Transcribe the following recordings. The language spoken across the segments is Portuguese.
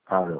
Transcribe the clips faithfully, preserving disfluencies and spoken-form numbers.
Alô?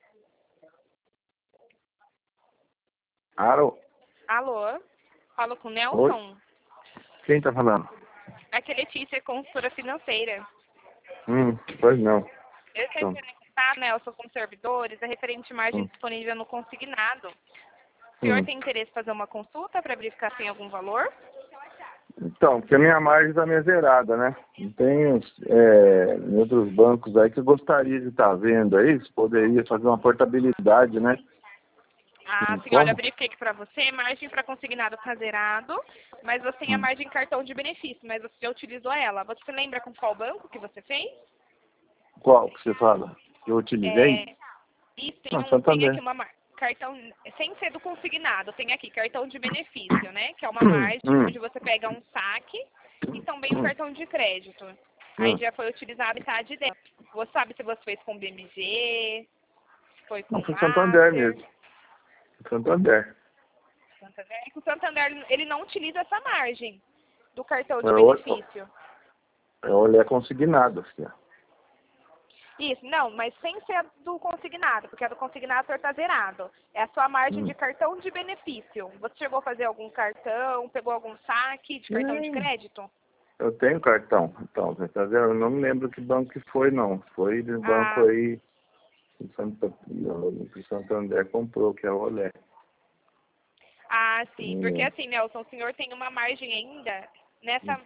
Alô? Alô? Falo com o Oi? Nelson? Quem tá falando? Aqui é Letícia, consultora financeira. Hum, pois não. Eu estou Então, entrando em contato, Nelson, com servidores, é referente à margem hum, disponível no consignado. O senhor hum. tem interesse em fazer uma consulta para verificar se tem algum valor? Então, porque a minha margem tá meio zerada, né? Tem uns, é, em outros bancos aí que eu gostaria de estar vendo aí, se poderia fazer uma portabilidade, né? Ah, Hum, sim, olha, eu Como? verifiquei aqui para você, margem para consignado tá zerado, mas você tem a Hum. margem cartão de benefício, mas você já utilizou ela. Você lembra com qual banco que você fez? Qual que você fala? Eu utilizei? É, e tem, Não, um, tem aqui Santander. uma mar- cartão, sem ser do consignado, tem aqui cartão de benefício, né? Que é uma Hum, margem hum, onde você pega um saque e também um hum, cartão de crédito. Aí hum. já foi utilizado e tá de dentro. Você sabe se você fez com B M G, se foi Não, com foi Santander Master. mesmo. Santander. Santander. É que o Santander, ele não utiliza essa margem do cartão de Eu, benefício. eu olhei consignado, filha. Isso, não, mas sem ser do consignado, porque a do consignado está zerado. É a sua margem Hum. de cartão de benefício. Você chegou a fazer algum cartão, pegou algum saque de cartão de Hum. crédito? Eu tenho cartão, então, você tá vendo? Eu não me lembro que banco que foi, não. Foi do banco Ah, aí, em Santa, que o Santander comprou, que é o Olé. ah, Eu sim, não porque lembro. assim, Nelson, o senhor tem uma margem ainda nessa,